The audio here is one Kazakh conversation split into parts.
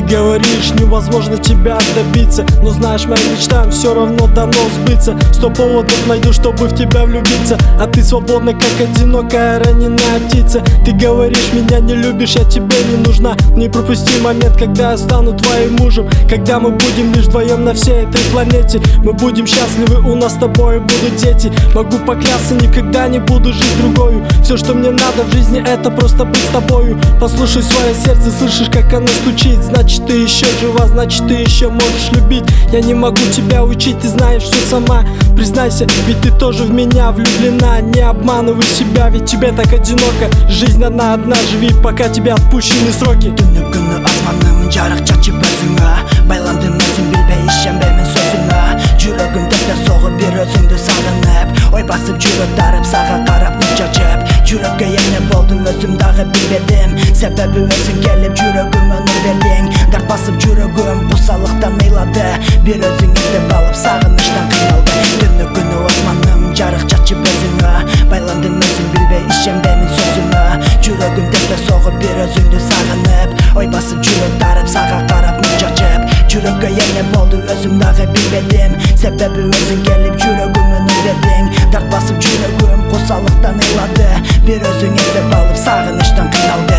говоришь, невозможно тебя добиться, но знаешь, моим мечтам все равно дано сбыться. 100 поводов найду, чтобы в тебя влюбиться, а ты свободна, как одинокая раненая птица. Ты говоришь, меня не любишь, я тебе не нужна. Не пропусти момент, когда я стану твоим мужем, когда мы будем лишь вдвоем на всей этой планете. Мы будем счастливы, у нас с тобой будут дети. Могу поклясться, никогда не буду жить другою. Все, что мне надо в жизни, это просто быть с тобою. Послушай свое сердце, слышишь, как оно стучит. Значит, ты еще жива, значит, ты еще можешь любить. Я не могу тебя учить, ты знаешь все сама. Признайся, ведь ты тоже в меня влюблена. Не обманывай себя, ведь тебе так одиноко. Жизнь одна, живи, пока тебе отпущены сроки. Күні асманым жарық чачып өзіңе, байландым өзің білбей ішенбеймін сөзіңе. Жүрегім тез соғып бір өзіңді сағынып, ой басып жүрек дарып саған қарап мұнша жеп. Жүрекке ене болды өзім дағы білбедім, себебі өзің келіп жүрегіме нұр бердің. Дақ басып жүрегім құсалықтан мейлады, бір өзің іздеп алып сағыныштан қиналды. Күні асманым жарық чачып өзіңе, байландым өзің білбей ішенбеймін сөзіңе. Жүрегім тез соғып бір өзіңді сағынып, ой басып жүрек дарып саған қарап мұнша жеп. Жүрекке ене болды өзім дағы білбедім, себебі өзің келіп жүрегіме нұр бердің. Дақ басып жүрегім құсалықтан ыйлады, бір өзің іздеп алып сағыныштан қиналды.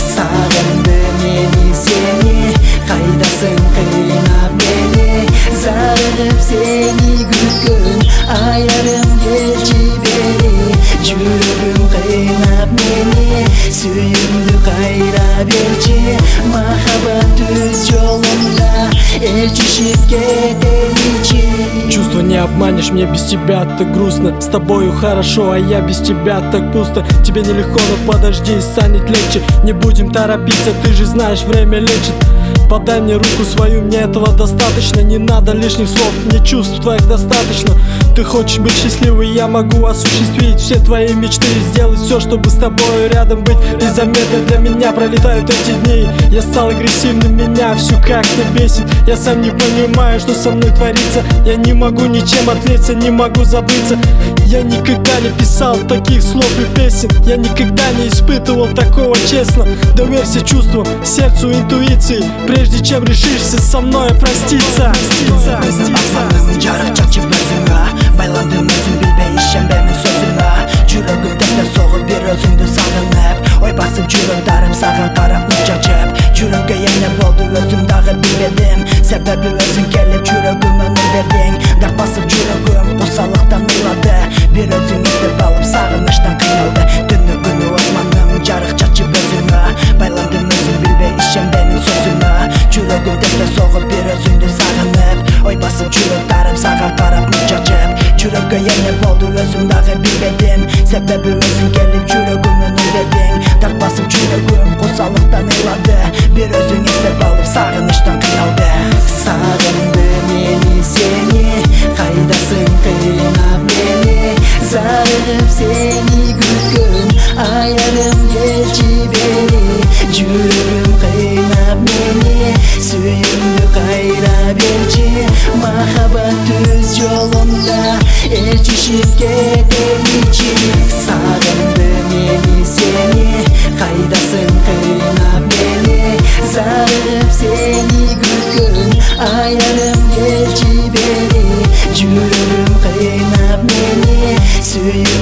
Сағындым мені сені, қайдасың қинап мені, зарығып сені күткін, аярым келші бері. Жүрегім қинап мені, сүйімді қайра берші, махаббат өз жолында ечішіп кетеличи. Чувства не обманешь, мне без тебя так грустно. С тобою хорошо, а я без тебя так пусто. Тебе нелегко, но подожди, станет легче. Не будем торопиться, ты же знаешь, время лечит. Подай мне руку свою, мне этого достаточно. Не надо лишних слов, мне чувств твоих достаточно. Ты хочешь быть счастливой, я могу осуществить все твои мечты, сделать все, чтобы с тобой рядом быть. Незаметно для меня пролетают эти дни. Я стал агрессивным, меня всю как-то бесит. Я сам не понимаю, что со мной творится. Я не могу ничем отвлечься, не могу забыться. Я никогда не писал таких слов и песен. Я никогда не испытывал такого, честно. Доверься чувствам, сердцу, интуиции, прежде чем решишься со мной проститься. Жарық чачып өзіңе, байландым өзің білбей ішенбеймін сөзіңе. Жүрегім тез соғып бір өзіңді сағынып, ой басып жүрек дарып саған қарап мұнша жеп. Жүрекке ене болды өзім дағы білбедім, себебі өзің келіп жүрегіме нұр бердің. Дақ басып жүрегім құсалықтан ыйлады, бір өзің іздеп алып сағыныштан қиналды. Күні османым жарық чачып өзіңе, байландым өзің білбей ішенбеймін сөзіңе. Жүрегім тез соғып бір өзіңді сағынып, ой басып жүрек дарып саған қарап мұнша жеп. Жүрекке ене болды өзім дағы білбедім, себебі өзің келіп жүрегіме нұр бердің. Дақ басып жүрегім құсалықтан ыйлады, бір өзің іздеп алып сағыныштан қиналды. Сағындым мені сені, қайдасың қинап мені, зарығып сені күткін, аярым келші бері. Жүрегім қинап мені, сүйімді қайра берші, махаббат өз жолында ечішіп кетеличи. Сағындым мені сені, қайдасың қинап мені, зарығып сені күткін, аярым келші бері. Жүрегім қинап мені, сүйімді